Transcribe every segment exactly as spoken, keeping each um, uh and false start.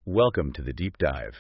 Welcome to the Deep Dive.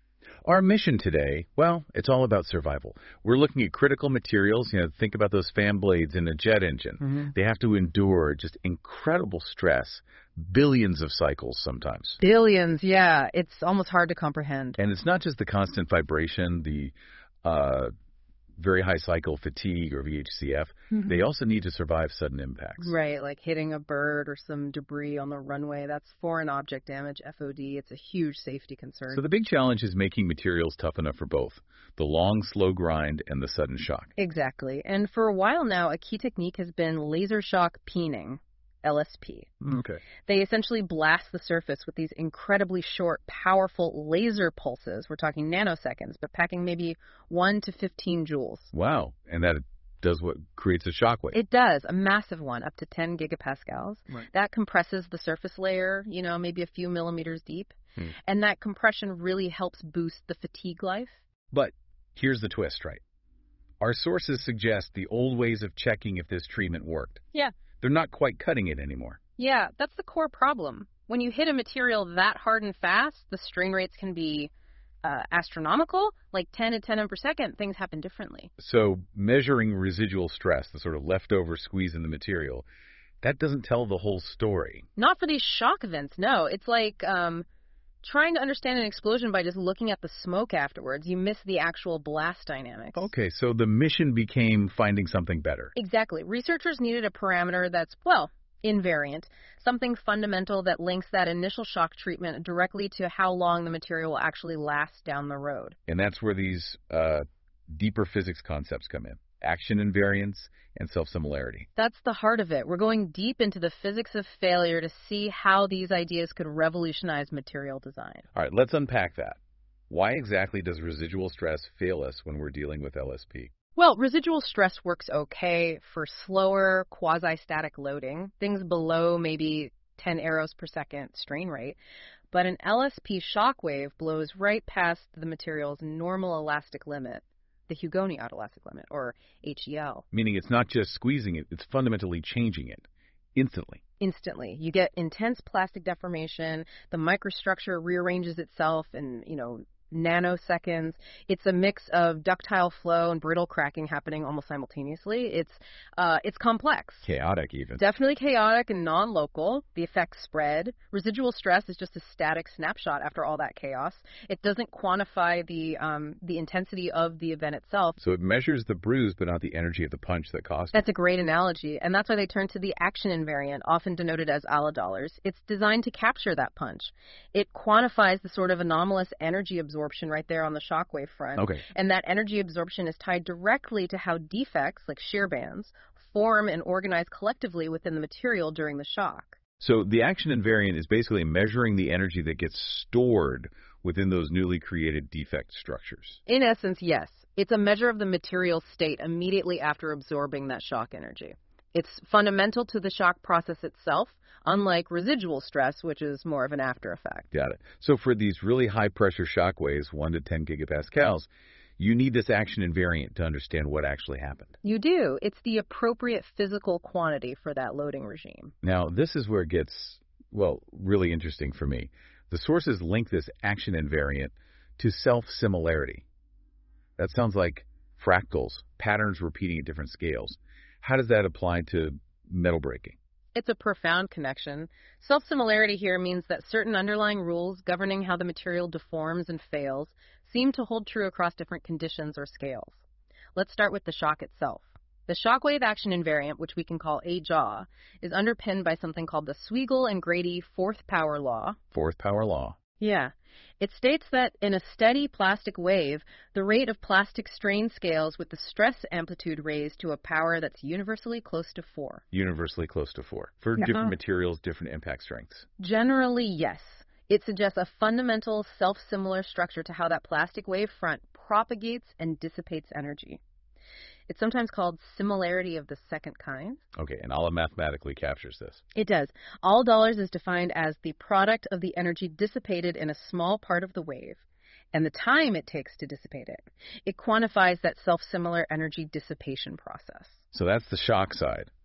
Our mission today, well, it's all about survival. We're looking at critical materials. You know, think about those fan blades in a jet engine. Mm-hmm. They have to endure just incredible stress, billions of cycles sometimes. Billions, yeah. It's almost hard to comprehend. And it's not just the constant vibration, the uh, very high cycle fatigue or V H C F. Mm-hmm. They also need to survive sudden impacts. Right, like hitting a bird or some debris on the runway. That's foreign object damage, F O D. It's a huge safety concern. So the big challenge is making materials tough enough for both the long, slow grind and the sudden shock. Exactly. And for a while now, a key technique has been laser shock peening, L S P. Okay. They essentially blast the surface with these incredibly short, powerful laser pulses. We're talking nanoseconds, but packing maybe one to fifteen joules. Wow. And that does what creates a shock wave. It does, a massive one, up to ten gigapascals. Right. That compresses the surface layer, you know, maybe a few millimeters deep. Hmm. And that compression really helps boost the fatigue life. But here's the twist, right? Our sources suggest the old ways of checking if this treatment worked. Yeah. They're not quite cutting it anymore. Yeah, that's the core problem. When you hit a material that hard and fast, the strain rates can be uh, astronomical, like ten to ten per second. Things happen differently. So measuring residual stress, the sort of leftover squeeze in the material, that doesn't tell the whole story. Not for these shock events, no. It's like um, trying to understand an explosion by just looking at the smoke afterwards. You miss the actual blast dynamics. Okay, so the mission became finding something better. Exactly. Researchers needed a parameter that's, well, invariant, something fundamental that links that initial shock treatment directly to how long the material will actually last down the road. And that's where these uh, deeper physics concepts come in. Action invariance and self-similarity. That's the heart of it. We're going deep into the physics of failure to see how these ideas could revolutionize material design. All right, let's unpack that. Why exactly does residual stress fail us when we're dealing with L S P? Well, residual stress works okay for slower quasi-static loading, things below maybe ten arrows per second strain rate. But an L S P shock wave blows right past the material's normal elastic limit, the Hugoni autoelastic limit, or H E L. Meaning it's not just squeezing it, it's fundamentally changing it instantly. Instantly. You get intense plastic deformation, the microstructure rearranges itself in, you know, nanoseconds. It's a mix of ductile flow and brittle cracking happening almost simultaneously. It's uh, it's complex. Chaotic even. Definitely chaotic and non-local. The effects spread. Residual stress is just a static snapshot after all that chaos. It doesn't quantify the um, the intensity of the event itself. So it measures the bruise but not the energy of the punch that caused it. That's a great analogy, and that's why they turn to the action invariant, often denoted as allodollars. It's designed to capture that punch. It quantifies the sort of anomalous energy absorption right there on the shockwave front. Okay. And that energy absorption is tied directly to how defects, like shear bands, form and organize collectively within the material during the shock. So the action invariant is basically measuring the energy that gets stored within those newly created defect structures. In essence, yes. It's a measure of the material state immediately after absorbing that shock energy. It's fundamental to the shock process itself, unlike residual stress, which is more of an after effect. Got it. So for these really high-pressure shock waves, one to ten gigapascals, you need this action invariant to understand what actually happened. You do. It's the appropriate physical quantity for that loading regime. Now, this is where it gets, well, really interesting for me. The sources link this action invariant to self-similarity. That sounds like fractals, patterns repeating at different scales. How does that apply to metal breaking? It's a profound connection. Self-similarity here means that certain underlying rules governing how the material deforms and fails seem to hold true across different conditions or scales. Let's start with the shock itself. The shockwave action invariant, which we can call A J A W, is underpinned by something called the Swigel and Grady fourth power law. Fourth power law. Yeah. It states that in a steady plastic wave, the rate of plastic strain scales with the stress amplitude raised to a power that's universally close to four. Universally close to four. For Yeah. different materials, different impact strengths. Generally, yes. It suggests a fundamental self-similar structure to how that plastic wave front propagates and dissipates energy. It's sometimes called similarity of the second kind. Okay, and Allah mathematically captures this. It does. All dollars is defined as the product of the energy dissipated in a small part of the wave and the time it takes to dissipate it. It quantifies that self-similar energy dissipation process. So that's the shock side.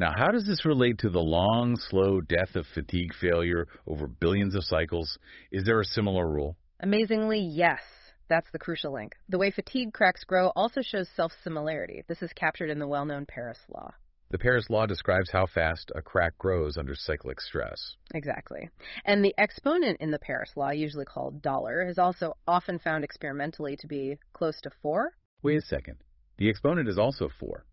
Now, how does this relate to the long, slow death of fatigue failure over billions of cycles? Is there a similar rule? Amazingly, yes. That's the crucial link. The way fatigue cracks grow also shows self-similarity. This is captured in the well-known Paris law. The Paris law describes how fast a crack grows under cyclic stress. Exactly. And the exponent in the Paris law, usually called dollar, is also often found experimentally to be close to four. Wait a second. The exponent is also four.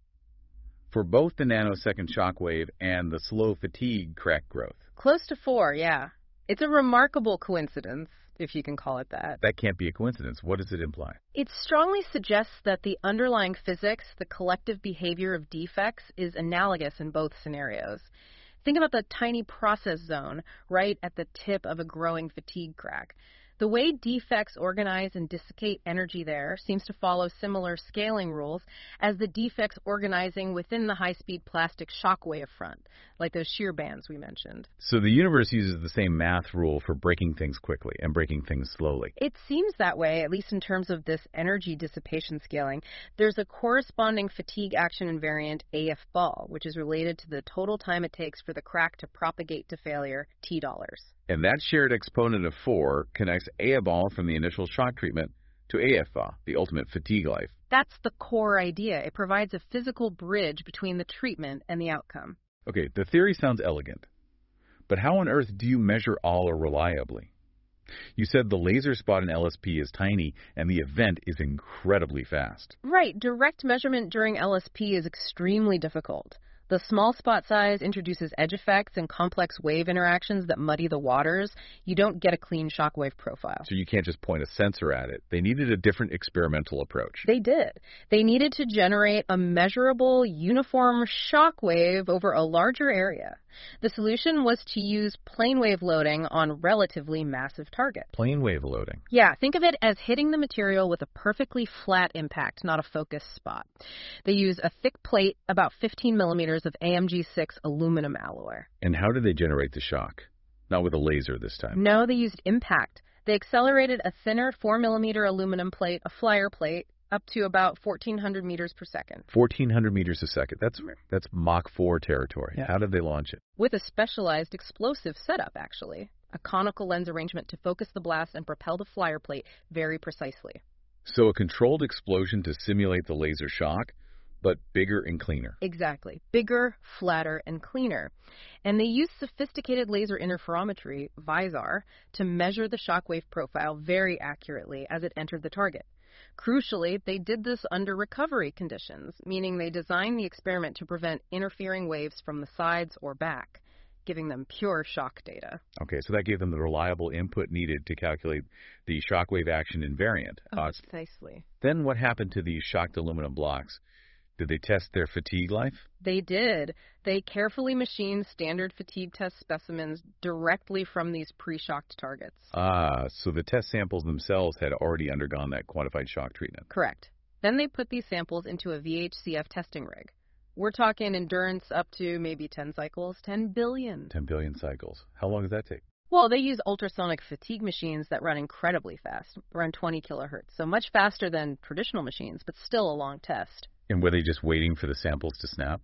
For both the nanosecond shock wave and the slow fatigue crack growth. Close to four, yeah. It's a remarkable coincidence, if you can call it that. That can't be a coincidence. What does it imply? It strongly suggests that the underlying physics, the collective behavior of defects, is analogous in both scenarios. Think about the tiny process zone right at the tip of a growing fatigue crack. The way defects organize and dissipate energy there seems to follow similar scaling rules as the defects organizing within the high-speed plastic shock wave front, like those shear bands we mentioned. So the universe uses the same math rule for breaking things quickly and breaking things slowly. It seems that way, at least in terms of this energy dissipation scaling. There's a corresponding fatigue action invariant A F ball, which is related to the total time it takes for the crack to propagate to failure, T dollars. And that shared exponent of four connects A F ball from the initial shock treatment to A F ball, the ultimate fatigue life. That's the core idea. It provides a physical bridge between the treatment and the outcome. Okay, the theory sounds elegant. But how on earth do you measure ALA reliably? You said the laser spot in L S P is tiny and the event is incredibly fast. Right. Direct measurement during L S P is extremely difficult. The small spot size introduces edge effects and complex wave interactions that muddy the waters. You don't get a clean shockwave profile. So you can't just point a sensor at it. They needed a different experimental approach. They did. They needed to generate a measurable, uniform shockwave over a larger area. The solution was to use plane wave loading on relatively massive targets. Plane wave loading? Yeah, think of it as hitting the material with a perfectly flat impact, not a focused spot. They use a thick plate, about fifteen millimeters of A M G six aluminum alloy. And how did they generate the shock? Not with a laser this time. No, they used impact. They accelerated a thinner four millimeter aluminum plate, a flyer plate, up to about fourteen hundred meters per second. fourteen hundred meters a second. That's that's Mach four territory. Yeah. How did they launch it? With a specialized explosive setup, actually. A conical lens arrangement to focus the blast and propel the flyer plate very precisely. So a controlled explosion to simulate the laser shock, but bigger and cleaner. Exactly. Bigger, flatter, and cleaner. And they used sophisticated laser interferometry, VISAR, to measure the shockwave profile very accurately as it entered the target. Crucially, they did this under recovery conditions, meaning they designed the experiment to prevent interfering waves from the sides or back, giving them pure shock data. Okay, so that gave them the reliable input needed to calculate the shockwave action invariant. Oh, Uh, precisely. then what happened to these shocked aluminum blocks? Did they test their fatigue life? They did. They carefully machined standard fatigue test specimens directly from these pre-shocked targets. Ah, so the test samples themselves had already undergone that quantified shock treatment. Correct. Then they put these samples into a V H C F testing rig. We're talking endurance up to maybe ten cycles, ten billion. ten billion cycles. How long does that take? Well, they use ultrasonic fatigue machines that run incredibly fast, around twenty kilohertz, so much faster than traditional machines, but still a long test. And were they just waiting for the samples to snap?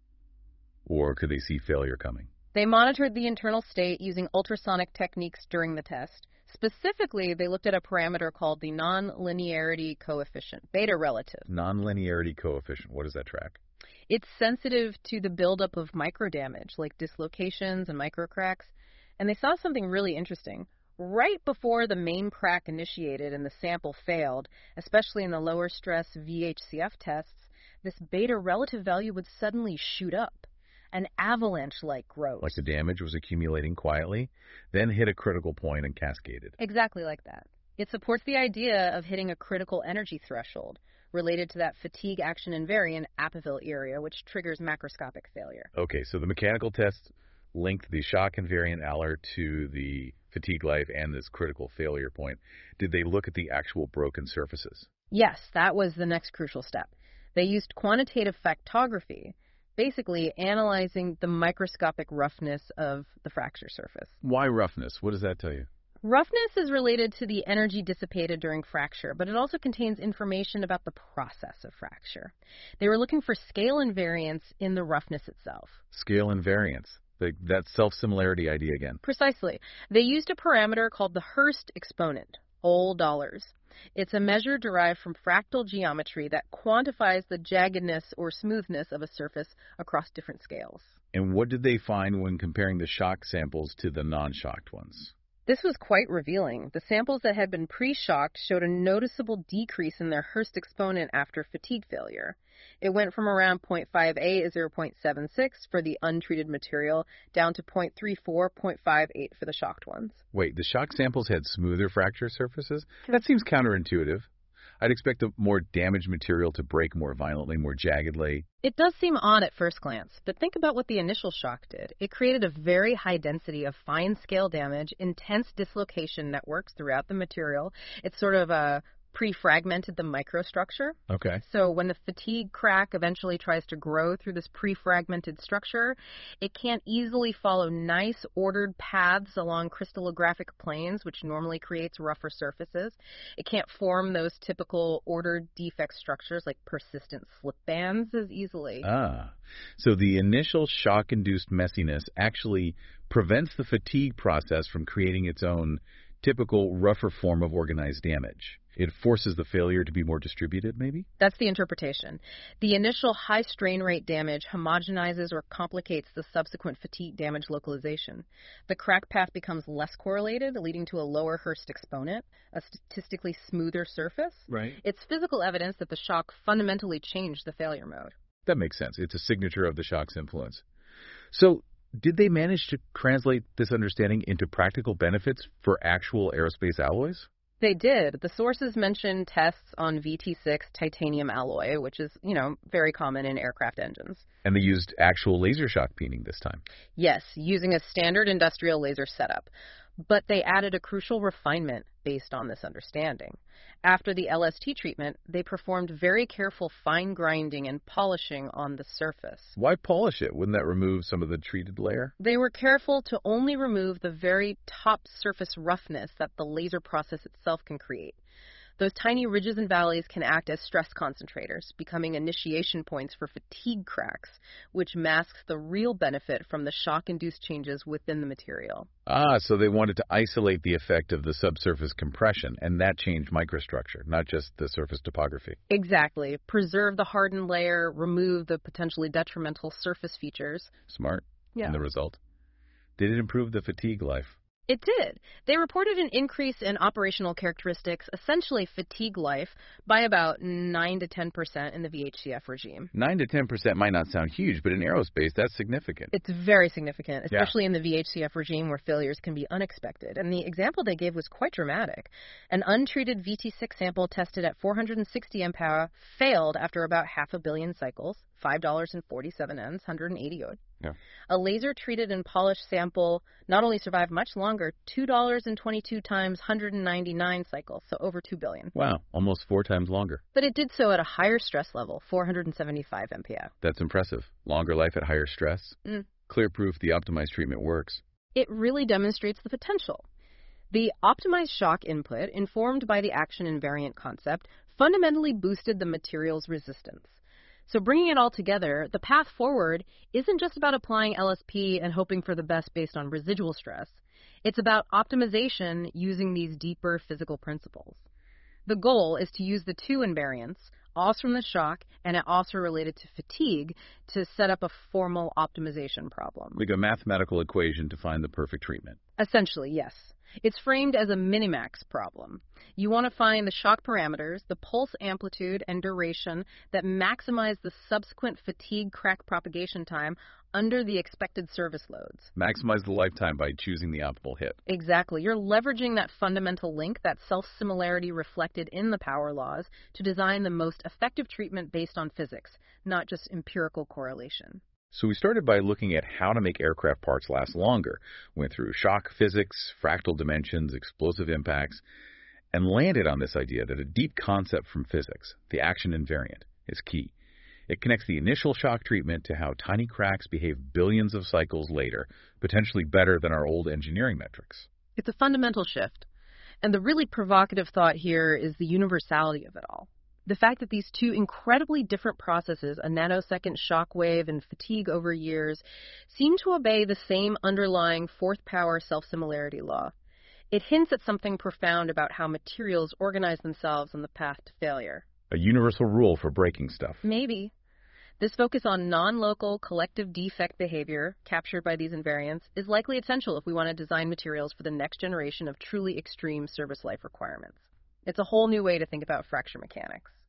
Or could they see failure coming? They monitored the internal state using ultrasonic techniques during the test. Specifically, they looked at a parameter called the nonlinearity coefficient, beta relative. Nonlinearity coefficient. What does that track? It's sensitive to the buildup of microdamage, like dislocations and microcracks. And they saw something really interesting. Right before the main crack initiated and the sample failed, especially in the lower stress V H C F tests, this beta relative value would suddenly shoot up. An avalanche-like growth. Like the damage was accumulating quietly, then hit a critical point and cascaded. Exactly like that. It supports the idea of hitting a critical energy threshold, related to that fatigue action invariant Appeville area, which triggers macroscopic failure. Okay, so the mechanical test linked the shock invariant A L A R to the fatigue life and this critical failure point. Did they look at the actual broken surfaces? Yes, that was the next crucial step. They used quantitative factography, basically analyzing the microscopic roughness of the fracture surface. Why roughness? What does that tell you? Roughness is related to the energy dissipated during fracture, but it also contains information about the process of fracture. They were looking for scale invariance in the roughness itself. Scale invariance. The, that self-similarity idea again. Precisely. They used a parameter called the Hurst exponent, O L dollars. It's a measure derived from fractal geometry that quantifies the jaggedness or smoothness of a surface across different scales. And what did they find when comparing the shocked samples to the non-shocked ones? This was quite revealing. The samples that had been pre-shocked showed a noticeable decrease in their Hurst exponent after fatigue failure. It went from around zero point five eight, zero point seven six for the untreated material, down to zero point three four, zero point five eight for the shocked ones. Wait, the shocked samples had smoother fracture surfaces? That seems counterintuitive. I'd expect a more damaged material to break more violently, more jaggedly. It does seem odd at first glance, but think about what the initial shock did. It created a very high density of fine-scale damage, intense dislocation networks throughout the material. It's sort of a pre-fragmented the microstructure. Okay. So when the fatigue crack eventually tries to grow through this pre-fragmented structure, it can't easily follow nice ordered paths along crystallographic planes, which normally creates rougher surfaces. It can't form those typical ordered defect structures like persistent slip bands as easily. Ah, so the initial shock-induced messiness actually prevents the fatigue process from creating its own typical rougher form of organized damage. It forces the failure to be more distributed, maybe? That's the interpretation. The initial high strain rate damage homogenizes or complicates the subsequent fatigue damage localization. The crack path becomes less correlated, leading to a lower Hurst exponent, a statistically smoother surface. Right. It's physical evidence that the shock fundamentally changed the failure mode. That makes sense. It's a signature of the shock's influence. So, did they manage to translate this understanding into practical benefits for actual aerospace alloys? They did. The sources mentioned tests on V T six titanium alloy, which is, you know, very common in aircraft engines. And they used actual laser shock peening this time. Yes, using a standard industrial laser setup. But they added a crucial refinement based on this understanding. After the L S T treatment, they performed very careful fine grinding and polishing on the surface. Why polish it? Wouldn't that remove some of the treated layer? They were careful to only remove the very top surface roughness that the laser process itself can create. Those tiny ridges and valleys can act as stress concentrators, becoming initiation points for fatigue cracks, which masks the real benefit from the shock-induced changes within the material. Ah, so they wanted to isolate the effect of the subsurface compression, and that changed microstructure, not just the surface topography. Exactly. Preserve the hardened layer, remove the potentially detrimental surface features. Smart. Yeah. And the result? Did it improve the fatigue life? It did. They reported an increase in operational characteristics, essentially fatigue life, by about nine to ten percent in the V H C F regime. nine to ten percent might not sound huge, but in aerospace, that's significant. It's very significant, especially Yeah. in the V H C F regime where failures can be unexpected. And the example they gave was quite dramatic. An untreated V T six sample tested at four hundred sixty M P A failed after about half a billion cycles, five dollars and forty-seven cents, one hundred eighty O D. Yeah. A laser-treated and polished sample not only survived much longer, two dollars and twenty-two times one hundred ninety-nine cycles, so over two billion. Wow, almost four times longer. But it did so at a higher stress level, four hundred seventy-five M P A. That's impressive. Longer life at higher stress. Mm. Clear proof the optimized treatment works. It really demonstrates the potential. The optimized shock input, informed by the action invariant concept, fundamentally boosted the material's resistance. So bringing it all together, the path forward isn't just about applying L S P and hoping for the best based on residual stress. It's about optimization using these deeper physical principles. The goal is to use the two invariants, O S from the shock and O S related to fatigue, to set up a formal optimization problem. Like a mathematical equation to find the perfect treatment. Essentially, yes. It's framed as a minimax problem. You want to find the shock parameters, the pulse amplitude and duration that maximize the subsequent fatigue crack propagation time under the expected service loads. Maximize the lifetime by choosing the optimal hit. Exactly. You're leveraging that fundamental link, that self-similarity reflected in the power laws, to design the most effective treatment based on physics, not just empirical correlation. So we started by looking at how to make aircraft parts last longer, went through shock physics, fractal dimensions, explosive impacts, and landed on this idea that a deep concept from physics, the action invariant, is key. It connects the initial shock treatment to how tiny cracks behave billions of cycles later, potentially better than our old engineering metrics. It's a fundamental shift. And the really provocative thought here is the universality of it all. The fact that these two incredibly different processes, a nanosecond shock wave and fatigue over years, seem to obey the same underlying fourth power self-similarity law. It hints at something profound about how materials organize themselves on the path to failure. A universal rule for breaking stuff. Maybe. This focus on non-local collective defect behavior captured by these invariants is likely essential if we want to design materials for the next generation of truly extreme service life requirements. It's a whole new way to think about fracture mechanics.